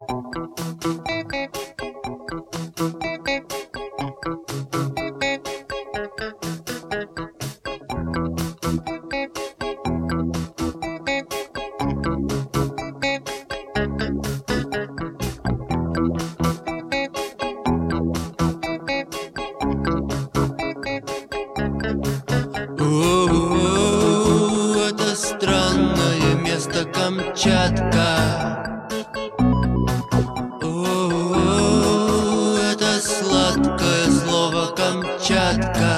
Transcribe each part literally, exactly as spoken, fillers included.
О, это странное место Камчатка. О, это сладкое слово Камчатка.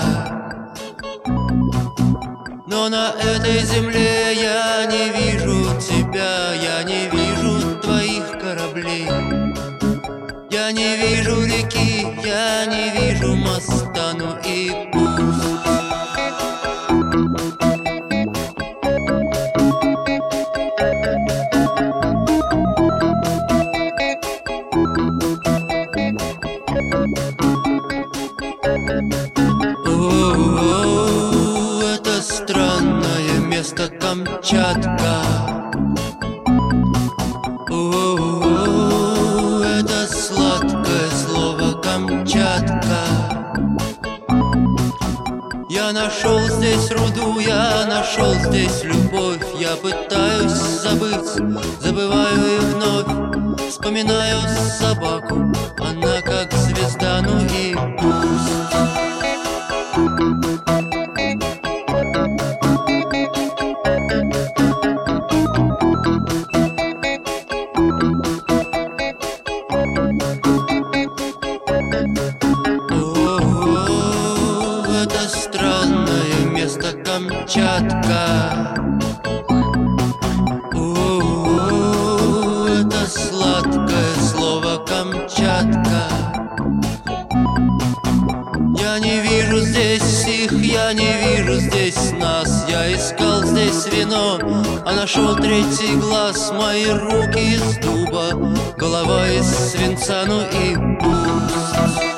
Но на этой земле я не вижу тебя, я не вижу твоих кораблей. Я не вижу реки, я не вижу моста, ну и пусть. О, это странное место Камчатка. О, это сладкое слово Камчатка. Я нашел здесь руду, я нашел здесь любовь. Я пытаюсь забыть, забываю и вновь вспоминаю собаку, она как звезда, ну и пусть. О, это странное место Камчатка. О, это сладкое слово Камчатка. Я не вижу здесь их, я не вижу здесь нас. Я искал здесь вино, а нашел третий глаз. Мои руки из дуба, голова из свинца, ну и пусть.